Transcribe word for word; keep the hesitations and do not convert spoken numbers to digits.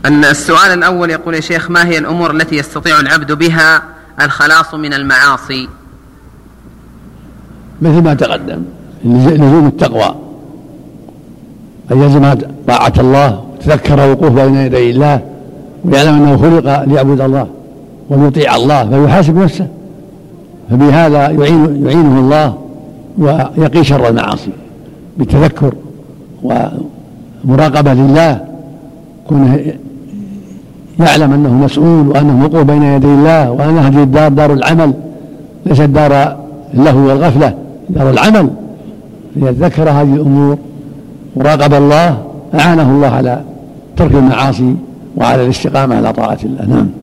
أن السؤال الأول يقول: يا شيخ، ما هي الأمور التي يستطيع العبد بها الخلاص من المعاصي؟ مثل ما تقدم، لزوم التقوى، أن يلزم طاعة الله وتذكر وقوف بين يدي الله ويعلم أنه خلق ليعبد الله ويطيع الله فيحاسب نفسه، فبهذا يعين يعينه الله ويقي شر المعاصي بالتذكر ومراقبة لله، كونه يعلم أنه مسؤول وأنه وقوف بين يدي الله، وأن هذه الدار دار العمل ليست دار اللهو والغفلة، دار العمل. ليتذكر هذه الأمور وراقب الله، أعانه الله على ترك المعاصي وعلى الاستقامة على طاعة الله. نعم.